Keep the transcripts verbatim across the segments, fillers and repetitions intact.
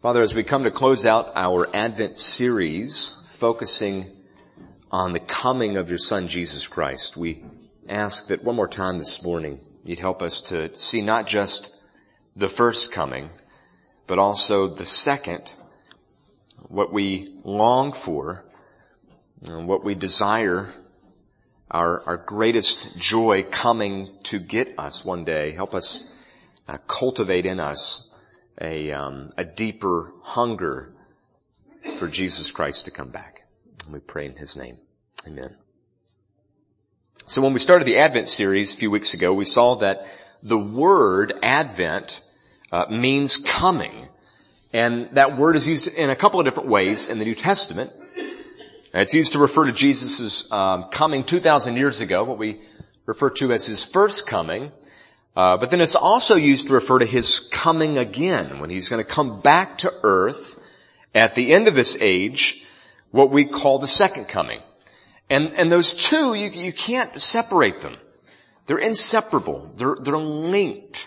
Father, as we come to close out our Advent series, focusing on the coming of your Son, Jesus Christ, we ask that one more time this morning, you'd help us to see not just the first coming, but also the second, what we long for, and what we desire, our, our greatest joy coming to get us one day. Help us uh, cultivate in us a, um, a deeper hunger for Jesus Christ to come back. And we pray in His name. Amen. So when we started the Advent series a few weeks ago, we saw that the word Advent uh, means coming. And that word is used in a couple of different ways in the New Testament. It's used to refer to Jesus' um, coming two thousand years ago, what we refer to as His first coming. Uh, but then it's also used to refer to His coming again, when He's going to come back to earth at the end of this age, what we call the second coming. And, and those two, you, you can't separate them. They're inseparable. They're, they're linked.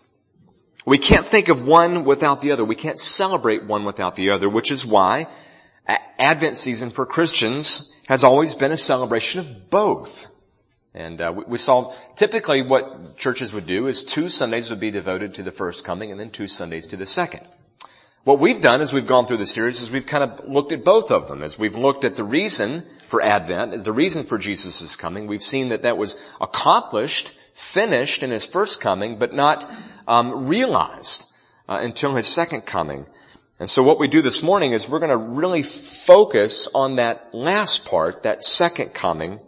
We can't think of one without the other. We can't celebrate one without the other, which is why Advent season for Christians has always been a celebration of both. And uh, we, we saw typically what churches would do is two Sundays would be devoted to the first coming and then two Sundays to the second. What we've done as we've gone through the series is we've kind of looked at both of them. As we've looked at the reason for Advent, the reason for Jesus' coming, we've seen that that was accomplished, finished in His first coming, but not um, realized uh, until His second coming. And so what we do this morning is we're going to really focus on that last part, that second coming,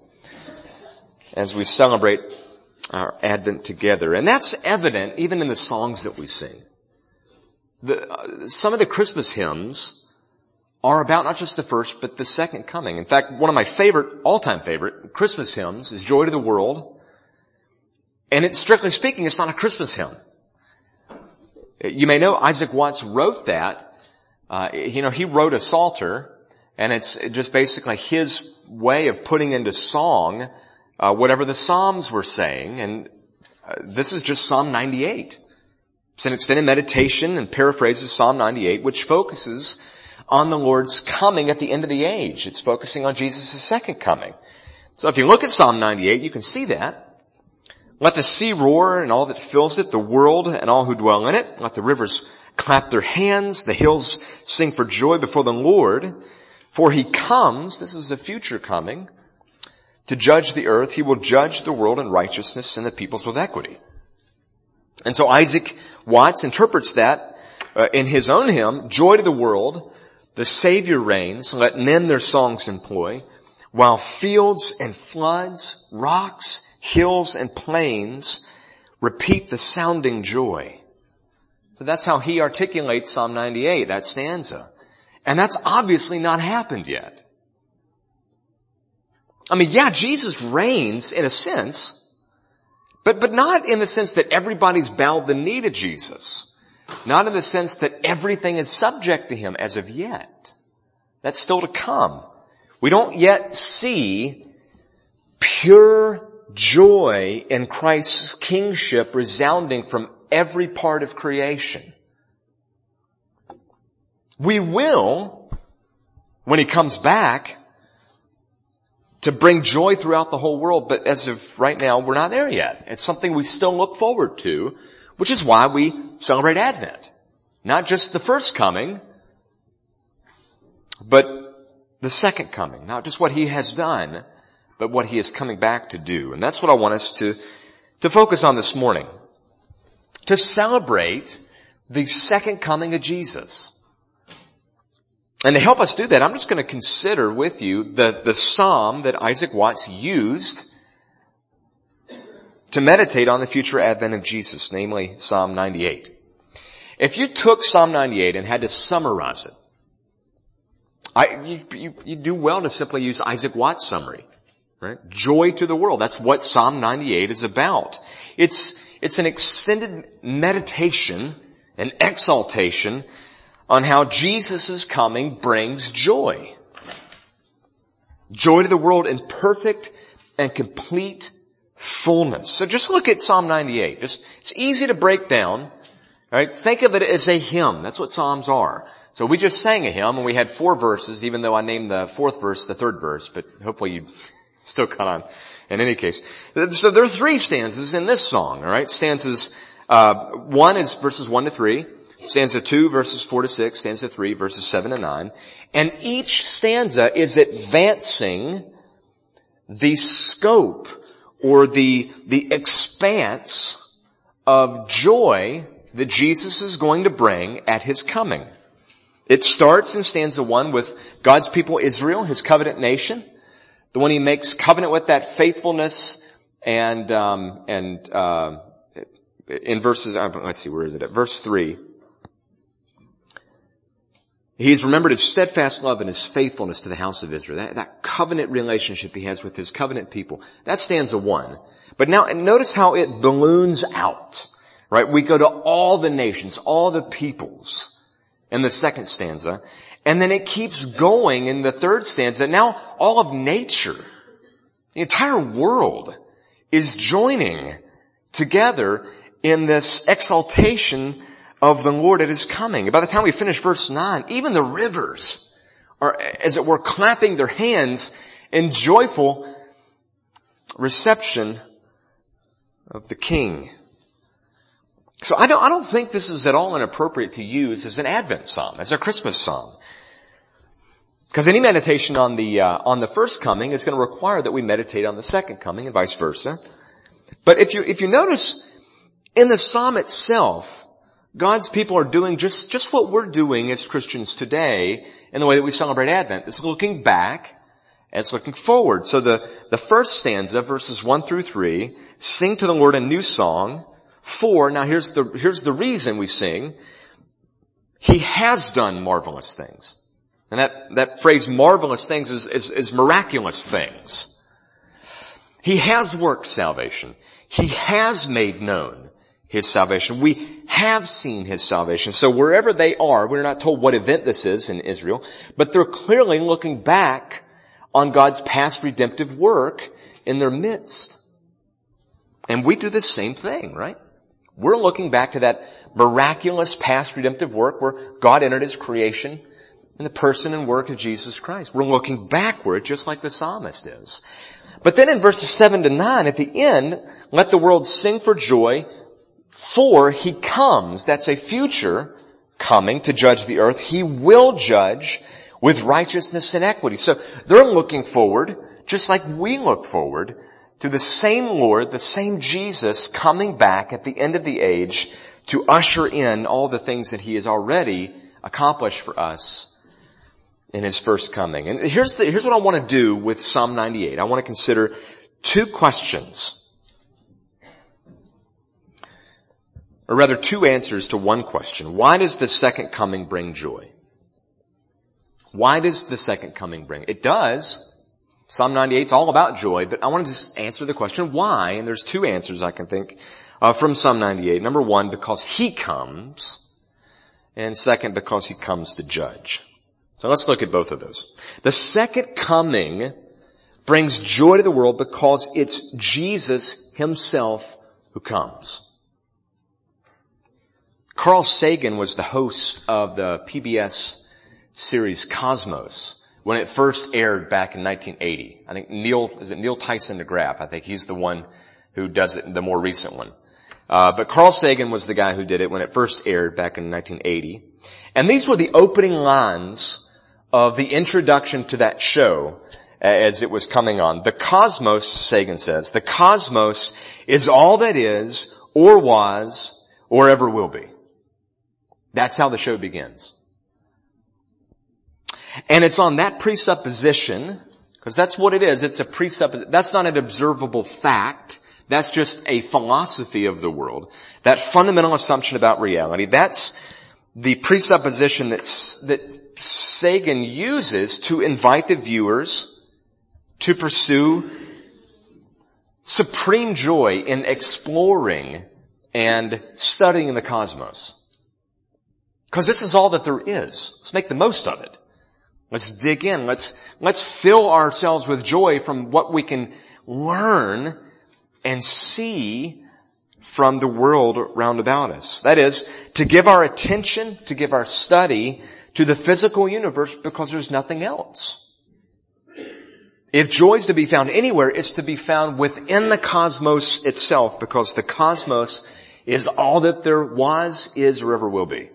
as we celebrate our Advent together. And that's evident even in the songs that we sing. The, uh, some of the Christmas hymns are about not just the first, but the second coming. In fact, one of my favorite, all-time favorite Christmas hymns is Joy to the World. And it's, strictly speaking, it's not a Christmas hymn. You may know Isaac Watts wrote that. Uh, you know, he wrote a psalter, and it's just basically his way of putting into song uh, whatever the Psalms were saying. And uh, this is just Psalm ninety-eight. It's an extended meditation and paraphrases Psalm ninety-eight, which focuses on the Lord's coming at the end of the age. It's focusing on Jesus' second coming. So if you look at Psalm ninety-eight, you can see that. Let the sea roar and all that fills it, the world and all who dwell in it. Let the rivers clap their hands, the hills sing for joy before the Lord. For He comes, this is the future coming, to judge the earth. He will judge the world in righteousness and the peoples with equity. And so Isaac Watts interprets that uh, in his own hymn, Joy to the World, the Savior reigns, let men their songs employ, while fields and floods, rocks, hills and plains repeat the sounding joy. So that's how he articulates Psalm ninety-eight, that stanza. And that's obviously not happened yet. I mean, yeah, Jesus reigns in a sense, but, but not in the sense that everybody's bowed the knee to Jesus. Not in the sense that everything is subject to Him as of yet. That's still to come. We don't yet see pure joy in Christ's kingship resounding from every part of creation. We will, when He comes back, to bring joy throughout the whole world, but as of right now, we're not there yet. It's something we still look forward to, which is why we celebrate Advent. Not just the first coming, but the second coming. Not just what He has done, but what He is coming back to do. And that's what I want us to, to focus on this morning. To celebrate the second coming of Jesus. And to help us do that, I'm just going to consider with you the, the psalm that Isaac Watts used to meditate on the future advent of Jesus, namely Psalm ninety-eight. If you took Psalm ninety-eight and had to summarize it, I, you, you, you do well to simply use Isaac Watts' summary, right? Joy to the world. That's what Psalm ninety-eight is about. It's, it's an extended meditation, an exaltation on how Jesus' coming brings joy. Joy to the world in perfect and complete fullness. So just look at Psalm ninety-eight. Just, it's easy to break down Right? Think of it as a hymn. That's what Psalms are. So we just sang a hymn and we had four verses, even though I named the fourth verse the third verse, but hopefully you still caught on in any case. So there are three stanzas in this song, alright? Stanzas, uh, one is verses one to three. Stanza two, verses four to six. Stanza three, verses seven to nine. And each stanza is advancing the scope or the, the expanse of joy that Jesus is going to bring at his coming. It starts in stanza one with God's people Israel, his covenant nation, the one he makes covenant with, that faithfulness, and um and uh in verses, let's see, where is it? At verse three. He's remembered his steadfast love and his faithfulness to the house of Israel. That, that covenant relationship he has with his covenant people. That's stanza one. But now, notice how it balloons out. Right? We go to all the nations, all the peoples in the second stanza. And then it keeps going in the third stanza. Now all of nature, the entire world is joining together in this exaltation of the Lord at his coming. And by the time we finish verse nine, even the rivers are, as it were, clapping their hands in joyful reception of the King. So I don't, I don't think this is at all inappropriate to use as an Advent psalm, as a Christmas psalm. Because any meditation on the, uh, on the first coming is going to require that we meditate on the second coming and vice versa. But if you, if you notice in the psalm itself, God's people are doing just, just what we're doing as Christians today in the way that we celebrate Advent. It's looking back and it's looking forward. So the, the first stanza, verses one through three, sing to the Lord a new song. Four, now here's the, here's the reason we sing. He has done marvelous things. And that, that phrase marvelous things is, is, is miraculous things. He has worked salvation. He has made known his salvation. We have seen his salvation. So wherever they are, we're not told what event this is in Israel, but they're clearly looking back on God's past redemptive work in their midst. And we do the same thing, right? We're looking back to that miraculous past redemptive work where God entered his creation in the person and work of Jesus Christ. We're looking backward just like the psalmist is. But then in verses seven to nine, at the end, let the world sing for joy, for he comes. That's a future coming to judge the earth. He will judge with righteousness and equity. So they're looking forward, just like we look forward, to the same Lord, the same Jesus coming back at the end of the age to usher in all the things that he has already accomplished for us in his first coming. And here's the, here's what I want to do with Psalm ninety-eight. I want to consider two questions. Or rather, two answers to one question. Why does the second coming bring joy? Why does the second coming bring? It does. Psalm ninety-eight is all about joy, but I want to just answer the question why, and there's two answers I can think uh, from Psalm ninety-eight. Number one, because he comes, and second, because he comes to judge. So let's look at both of those. The second coming brings joy to the world because it's Jesus himself who comes. Carl Sagan was the host of the P B S series Cosmos when it first aired back in nineteen eighty. I think Neil, is it Neil Tyson deGrasse? I think he's the one who does it, the more recent one. Uh, but Carl Sagan was the guy who did it when it first aired back in nineteen eighty. And these were the opening lines of the introduction to that show as it was coming on. The cosmos, Sagan says, the cosmos is all that is, or was, or ever will be. That's how the show begins. And it's on that presupposition, because that's what it is. It's a presupposition. That's not an observable fact. That's just a philosophy of the world. That fundamental assumption about reality, that's the presupposition that's, that Sagan uses to invite the viewers to pursue supreme joy in exploring and studying the cosmos. Because this is all that there is. Let's make the most of it. Let's dig in. Let's, let's fill ourselves with joy from what we can learn and see from the world round about us. That is, to give our attention, to give our study to the physical universe because there's nothing else. If joy is to be found anywhere, it's to be found within the cosmos itself, because the cosmos is all that there was, is, or ever will be.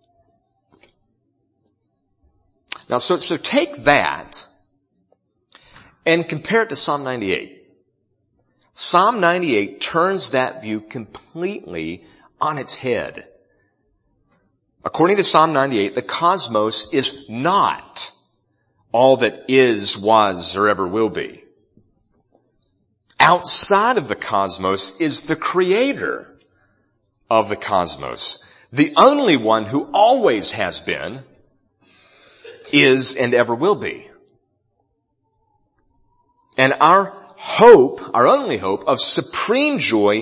Now, so, so take that and compare it to Psalm ninety-eight. Psalm ninety-eight turns that view completely on its head. According to Psalm ninety-eight, the cosmos is not all that is, was, or ever will be. Outside of the cosmos is the creator of the cosmos, the only one who always has been, is, and ever will be. And our hope, our only hope of supreme joy,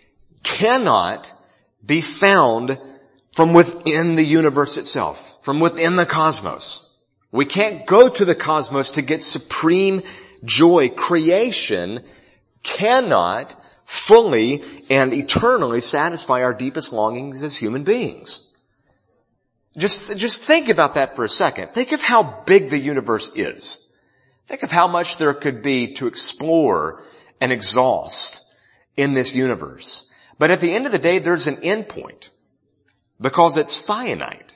cannot be found from within the universe itself, from within the cosmos. We can't go to the cosmos to get supreme joy. Creation cannot fully and eternally satisfy our deepest longings as human beings. Just, just think about that for a second. Think of how big the universe is. Think of how much there could be to explore and exhaust in this universe. But at the end of the day, there's an end point, because it's finite.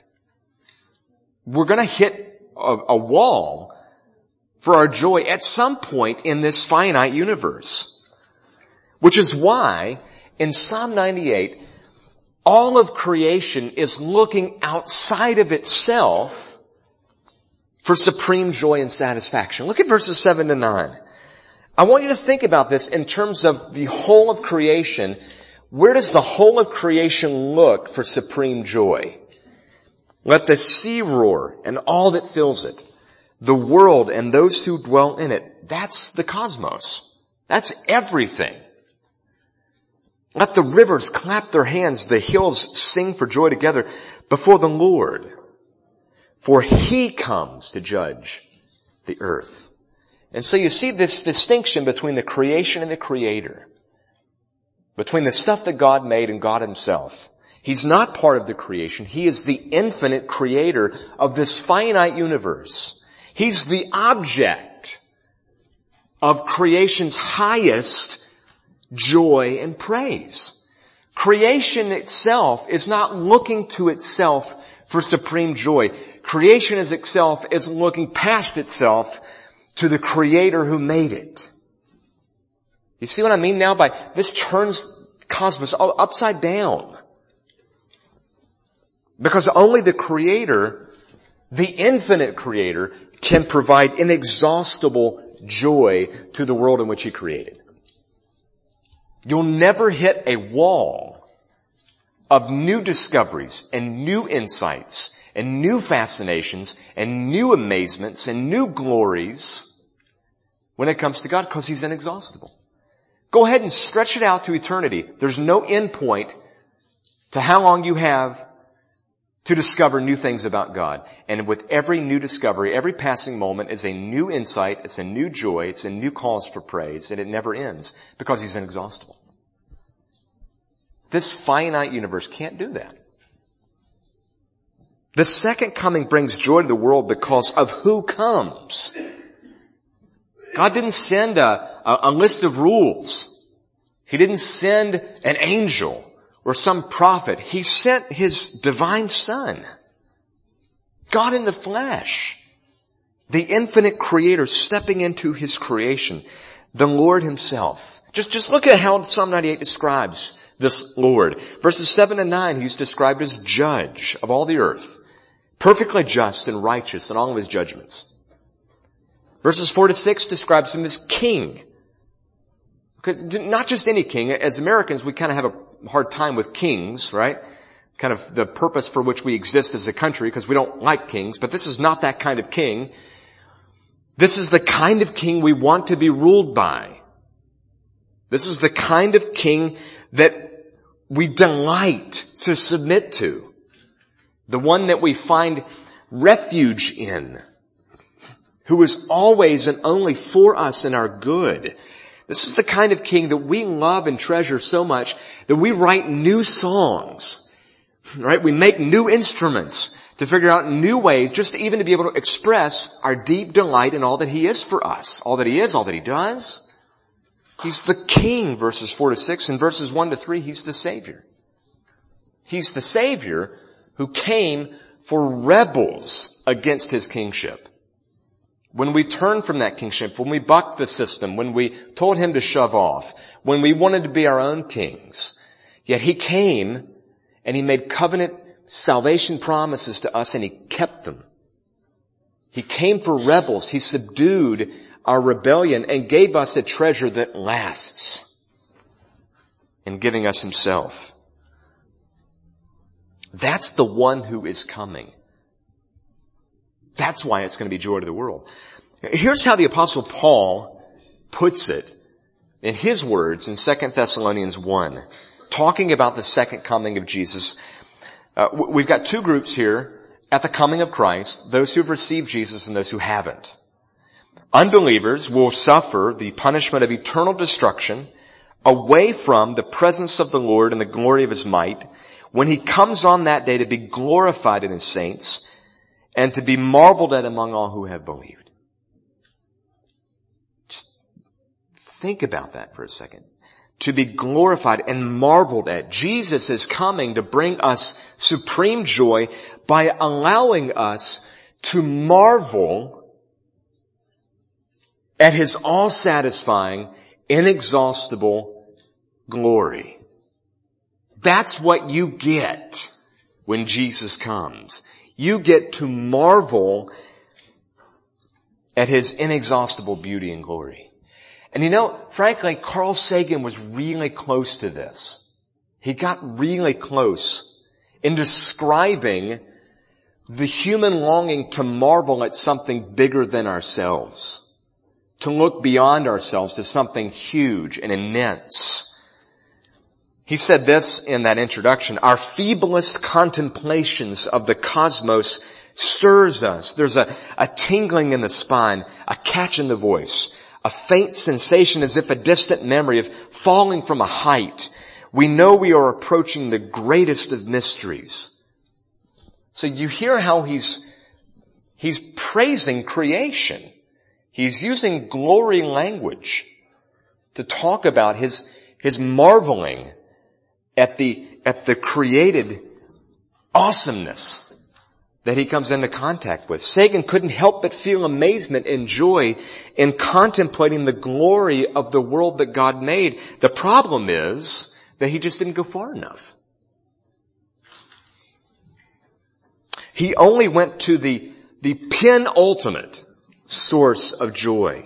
We're going to hit a, a wall for our joy at some point in this finite universe. Which is why in Psalm ninety-eight, all of creation is looking outside of itself for supreme joy and satisfaction. Look at verses seven to nine. I want you to think about this in terms of the whole of creation. Where does the whole of creation look for supreme joy? Let the sea roar and all that fills it, the world and those who dwell in it. That's the cosmos. That's everything. Let the rivers clap their hands, the hills sing for joy together before the Lord. For He comes to judge the earth. And so you see this distinction between the creation and the Creator. Between the stuff that God made and God Himself. He's not part of the creation. He is the infinite creator of this finite universe. He's the object of creation's highest joy and praise. Creation itself is not looking to itself for supreme joy. Creation as itself is looking past itself to the Creator who made it. You see what I mean now by this turns cosmos upside down. Because only the Creator, the infinite Creator, can provide inexhaustible joy to the world in which He created. You'll never hit a wall of new discoveries and new insights and new fascinations and new amazements and new glories when it comes to God, because He's inexhaustible. Go ahead and stretch it out to eternity. There's no end point to how long you have to discover new things about God. And with every new discovery, every passing moment is a new insight, it's a new joy, it's a new cause for praise, and it never ends because He's inexhaustible. This finite universe can't do that. The second coming brings joy to the world because of who comes. God didn't send a, a, a list of rules. He didn't send an angel or some prophet. He sent His divine Son. God in the flesh. The infinite Creator stepping into His creation. The Lord Himself. Just, just look at how Psalm ninety-eight describes this Lord. Verses seven and nine, He's described as judge of all the earth. Perfectly just and righteous in all of His judgments. Verses four to six describes Him as king. Because not just any king. As Americans, we kind of have a hard time with kings, right? Kind of the purpose for which we exist as a country, because we don't like kings. But this is not that kind of king. This is the kind of king we want to be ruled by. This is the kind of king that we delight to submit to. The one that we find refuge in. Who is always and only for us and our good. This is the kind of king that we love and treasure so much that we write new songs, right? We make new instruments to figure out new ways, just even to be able to express our deep delight in all that he is for us, all that he is, all that he does. He's the king, verses four to six, and verses one to three, he's the Savior. He's the Savior who came for rebels against his kingship. When we turned from that kingship, when we bucked the system, when we told him to shove off, when we wanted to be our own kings, yet he came and he made covenant salvation promises to us and he kept them. He came for rebels. He subdued our rebellion and gave us a treasure that lasts in giving us himself. That's the one who is coming. That's why it's going to be joy to the world. Here's how the Apostle Paul puts it in his words in Second Thessalonians one, talking about the second coming of Jesus. Uh, we've got two groups here at the coming of Christ, those who've received Jesus and those who haven't. Unbelievers will suffer the punishment of eternal destruction away from the presence of the Lord and the glory of his might when he comes on that day to be glorified in his saints and to be marveled at among all who have believed. Just think about that for a second. To be glorified and marveled at. Jesus is coming to bring us supreme joy by allowing us to marvel at his all-satisfying, inexhaustible glory. That's what you get when Jesus comes. You get to marvel at his inexhaustible beauty and glory. And you know, frankly, Carl Sagan was really close to this. He got really close in describing the human longing to marvel at something bigger than ourselves. To look beyond ourselves to something huge and immense. He said this in that introduction, our feeblest contemplations of the cosmos stirs us. There's a, a tingling in the spine, a catch in the voice, a faint sensation as if a distant memory of falling from a height. We know we are approaching the greatest of mysteries. So you hear how he's, he's praising creation. He's using glory language to talk about his, his marveling at the, at the created awesomeness that he comes into contact with. Sagan couldn't help but feel amazement and joy in contemplating the glory of the world that God made. The problem is that he just didn't go far enough. He only went to the, the penultimate source of joy.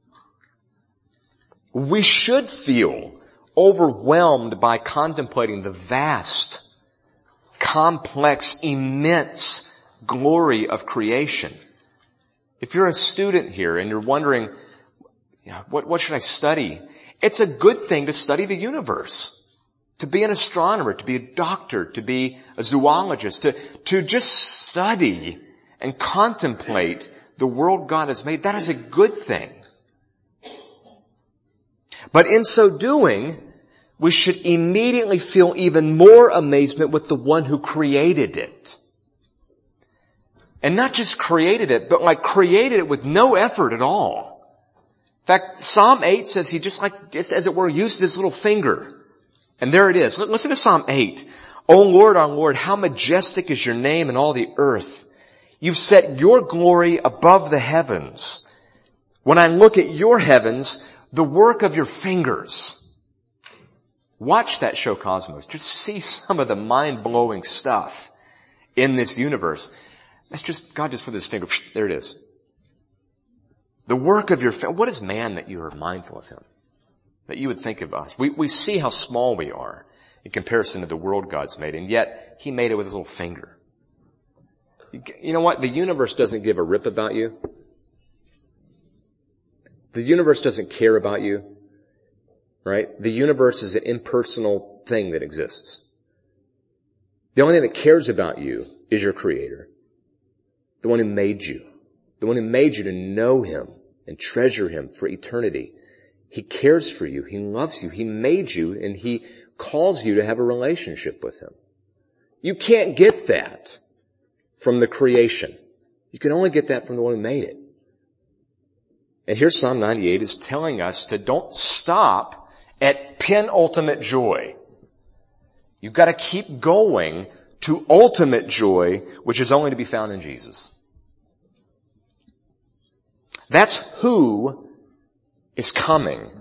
We should feel overwhelmed by contemplating the vast, complex, immense glory of creation. If you're a student here and you're wondering, you know, what, what should I study? It's a good thing to study the universe. To be an astronomer, to be a doctor, to be a zoologist, to, to just study and contemplate the world God has made. That is a good thing. But in so doing, we should immediately feel even more amazement with the one who created it. And not just created it, but like created it with no effort at all. In fact, Psalm eight says he just like, just as it were, used his little finger. And there it is. Listen to Psalm eight. O Lord, our Lord, how majestic is your name in all the earth. You've set your glory above the heavens. When I look at your heavens, the work of your fingers. Watch that show Cosmos. Just see some of the mind-blowing stuff in this universe. That's just, God just put his finger, there it is. The work of your, what is man that you are mindful of him? That you would think of us. We, we see how small we are in comparison to the world God's made, and yet he made it with his little finger. You, you know what? The universe doesn't give a rip about you. The universe doesn't care about you. Right? The universe is an impersonal thing that exists. The only thing that cares about you is your Creator. The one who made you. The one who made you to know him and treasure him for eternity. He cares for you. He loves you. He made you, and He calls you to have a relationship with Him. You can't get that from the creation. You can only get that from the one who made it. And here Psalm ninety-eight is telling us to don't stop at penultimate joy. You've got to keep going to ultimate joy, which is only to be found in Jesus. That's who is coming.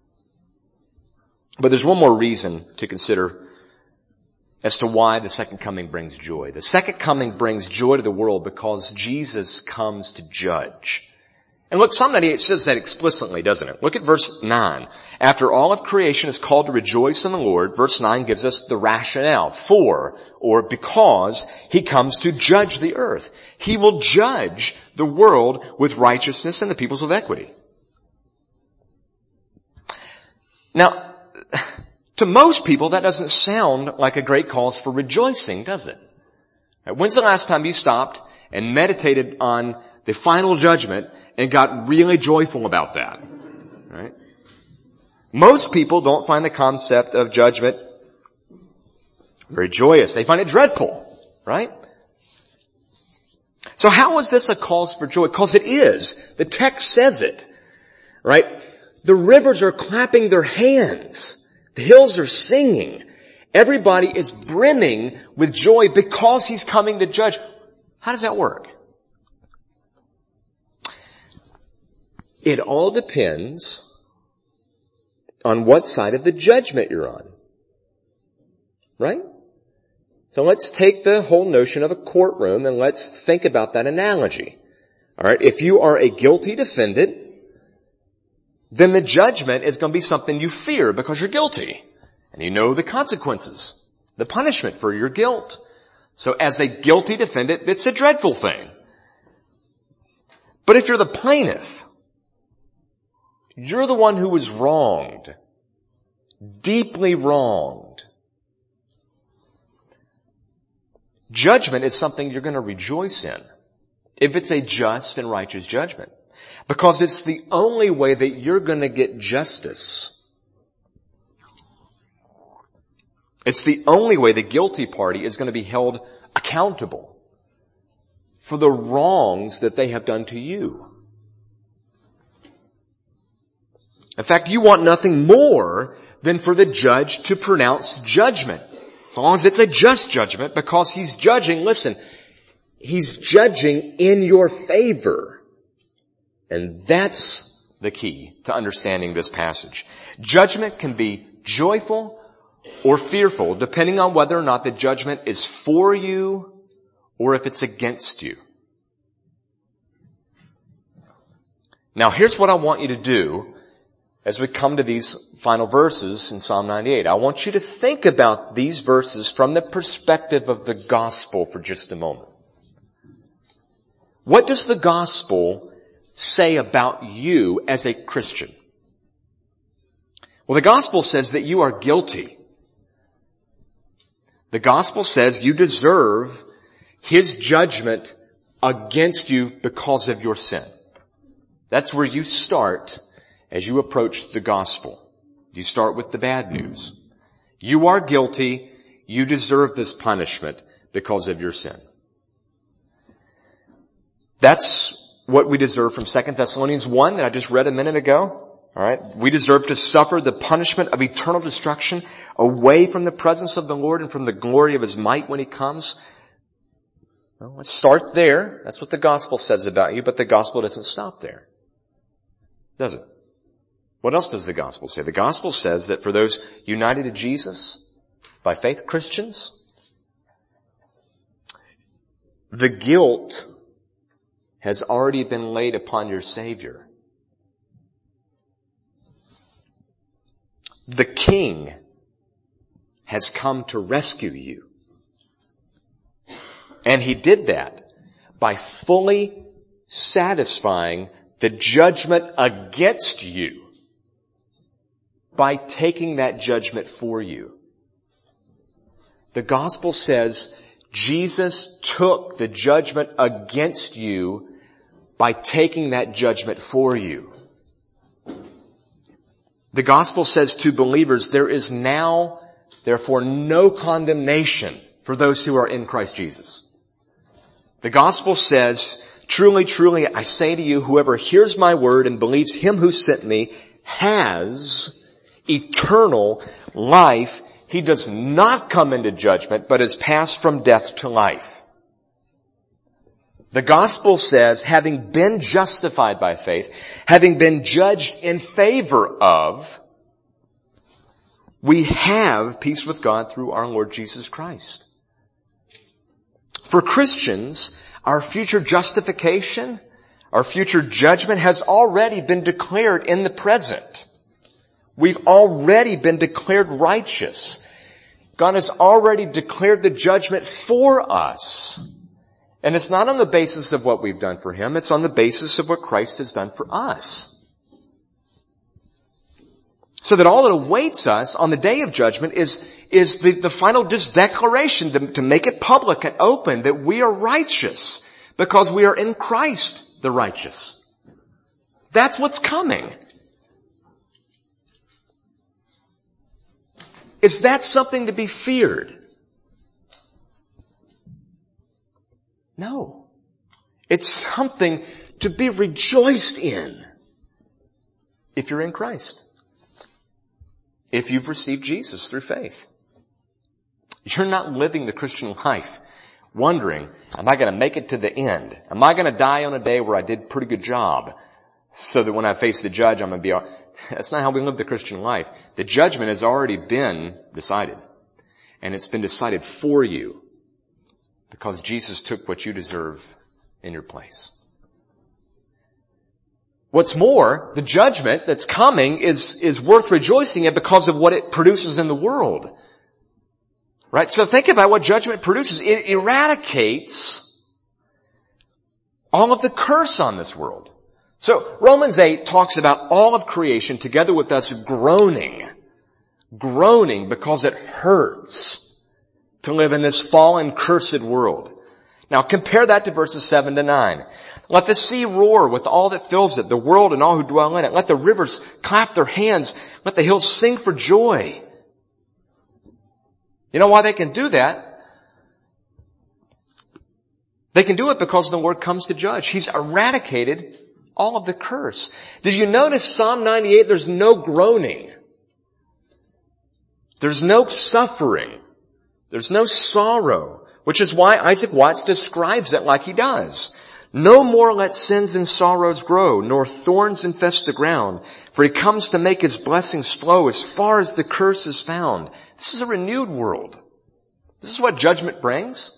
But there's one more reason to consider as to why the second coming brings joy. The second coming brings joy to the world because Jesus comes to judge. And look, Psalm ninety-eight says that explicitly, doesn't it? Look at verse nine. After all of creation is called to rejoice in the Lord, verse nine gives us the rationale for, or because, He comes to judge the earth. He will judge the world with righteousness and the peoples with equity. Now, to most people, that doesn't sound like a great cause for rejoicing, does it? When's the last time you stopped and meditated on the final judgment and got really joyful about that? Right? Most people don't find the concept of judgment very joyous. They find it dreadful, right? So how is this a cause for joy? Because it is. The text says it, right? The rivers are clapping their hands. The hills are singing. Everybody is brimming with joy because He's coming to judge. How does that work? It all depends on what side of the judgment you're on. Right? So let's take the whole notion of a courtroom and let's think about that analogy. Alright, if you are a guilty defendant, then the judgment is going to be something you fear because you're guilty. And you know the consequences, the punishment for your guilt. So as a guilty defendant, it's a dreadful thing. But if you're the plaintiff, you're the one who was wronged, deeply wronged. Judgment is something you're going to rejoice in if it's a just and righteous judgment, because it's the only way that you're going to get justice. It's the only way the guilty party is going to be held accountable for the wrongs that they have done to you. In fact, you want nothing more than for the judge to pronounce judgment. As long as it's a just judgment, because He's judging, listen, He's judging in your favor. And that's the key to understanding this passage. Judgment can be joyful or fearful, depending on whether or not the judgment is for you or if it's against you. Now, here's what I want you to do as we come to these final verses in Psalm ninety-eight. I want you to think about these verses from the perspective of the gospel for just a moment. What does the gospel say about you as a Christian? Well, the gospel says that you are guilty. The gospel says you deserve His judgment against you because of your sin. That's where you start as you approach the gospel. You start with the bad news. You are guilty. You deserve this punishment because of your sin. That's what we deserve from Second Thessalonians one that I just read a minute ago. All right. We deserve to suffer the punishment of eternal destruction away from the presence of the Lord and from the glory of His might when He comes. Well, let's start there. That's what the gospel says about you, but the gospel doesn't stop there. Does it? What else does the gospel say? The gospel says that for those united to Jesus by faith, Christians, the guilt has already been laid upon your Savior. The King has come to rescue you. And He did that by fully satisfying the judgment against you, by taking that judgment for you. The gospel says Jesus took the judgment against you by taking that judgment for you. The gospel says to believers, there is now, therefore, no condemnation for those who are in Christ Jesus. The gospel says, truly, truly, I say to you, whoever hears my word and believes him who sent me has eternal life. He does not come into judgment, but is passed from death to life. The gospel says, having been justified by faith, having been judged in favor of, we have peace with God through our Lord Jesus Christ. For Christians, our future justification, our future judgment has already been declared in the present. We've already been declared righteous. God has already declared the judgment for us. And it's not on the basis of what we've done for him. It's on the basis of what Christ has done for us. So that all that awaits us on the day of judgment is, is the, the final just declaration to, to make it public and open that we are righteous because we are in Christ the righteous. That's what's coming. Is that something to be feared? No. It's something to be rejoiced in if you're in Christ. If you've received Jesus through faith. You're not living the Christian life wondering, am I going to make it to the end? Am I going to die on a day where I did a pretty good job so that when I face the judge I'm going to be all... That's not how we live the Christian life. The judgment has already been decided. And it's been decided for you. Because Jesus took what you deserve in your place. What's more, the judgment that's coming is, is worth rejoicing in because of what it produces in the world. Right? So think about what judgment produces. It eradicates all of the curse on this world. So Romans eight talks about all of creation together with us groaning. Groaning because it hurts to live in this fallen, cursed world. Now compare that to verses seven to nine. Let the sea roar with all that fills it, the world and all who dwell in it. Let the rivers clap their hands. Let the hills sing for joy. You know why they can do that? They can do it because the Lord comes to judge. He's eradicated all of the curse. Did you notice Psalm ninety-eight? There's no groaning. There's no suffering. There's no sorrow, which is why Isaac Watts describes it like he does. No more let sins and sorrows grow, nor thorns infest the ground, for he comes to make his blessings flow as far as the curse is found. This is a renewed world. This is what judgment brings.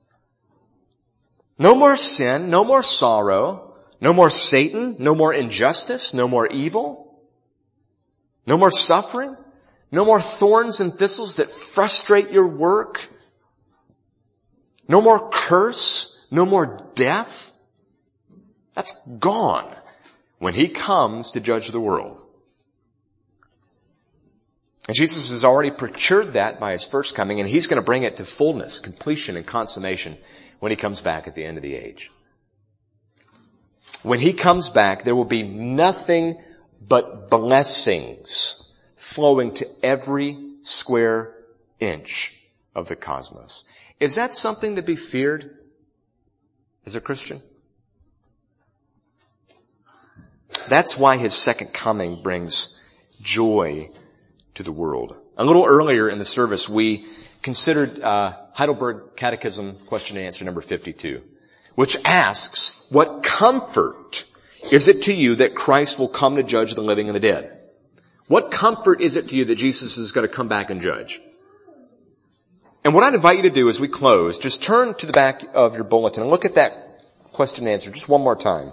No more sin, no more sorrow, no more Satan, no more injustice, no more evil, no more suffering. No more thorns and thistles that frustrate your work. No more curse. No more death. That's gone when he comes to judge the world. And Jesus has already procured that by his first coming, and he's going to bring it to fullness, completion, and consummation when he comes back at the end of the age. When he comes back, there will be nothing but blessings flowing to every square inch of the cosmos. Is that something to be feared as a Christian? That's why his second coming brings joy to the world. A little earlier in the service, we considered uh, Heidelberg Catechism question and answer number fifty-two, which asks, what comfort is it to you that Christ will come to judge the living and the dead? What comfort is it to you that Jesus is going to come back and judge? And what I'd invite you to do as we close, just turn to the back of your bulletin and look at that question and answer just one more time.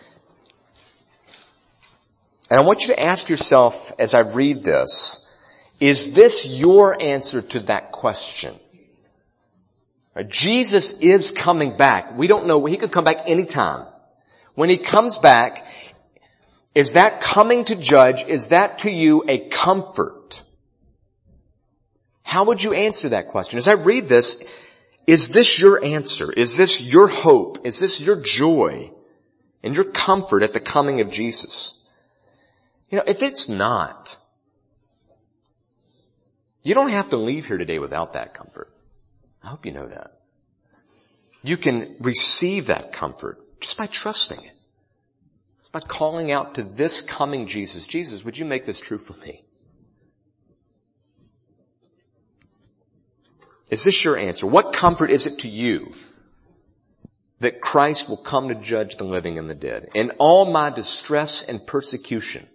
And I want you to ask yourself as I read this, is this your answer to that question? Right? Jesus is coming back. We don't know. He could come back anytime. When he comes back, is that coming to judge, is that to you a comfort? How would you answer that question? As I read this, is this your answer? Is this your hope? Is this your joy and your comfort at the coming of Jesus? You know, if it's not, You don't have to leave here today without that comfort. I hope you know that. You can receive that comfort just by trusting it. Just by calling out to this coming Jesus. Jesus, would you make this true for me? Is this your answer? What comfort is it to you that Christ will come to judge the living and the dead? In all my distress and persecution,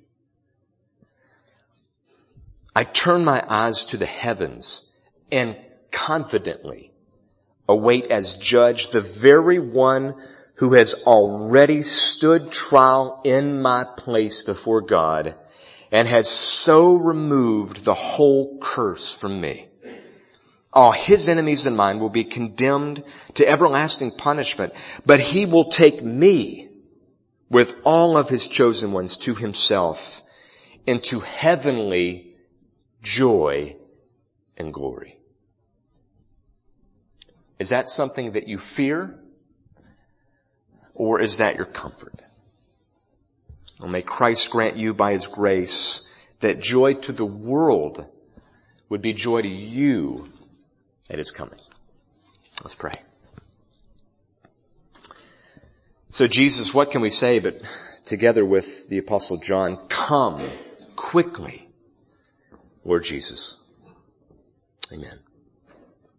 I turn my eyes to the heavens and confidently await as judge the very one who has already stood trial in my place before God and has so removed the whole curse from me. All his enemies and mine will be condemned to everlasting punishment, but he will take me with all of his chosen ones to himself into heavenly joy and glory. Is that something that you fear, or is that your comfort? Well, may Christ grant you by his grace that joy to the world would be joy to you at his coming. Let's pray. So Jesus, what can we say but together with the Apostle John, come quickly, Lord Jesus. Amen.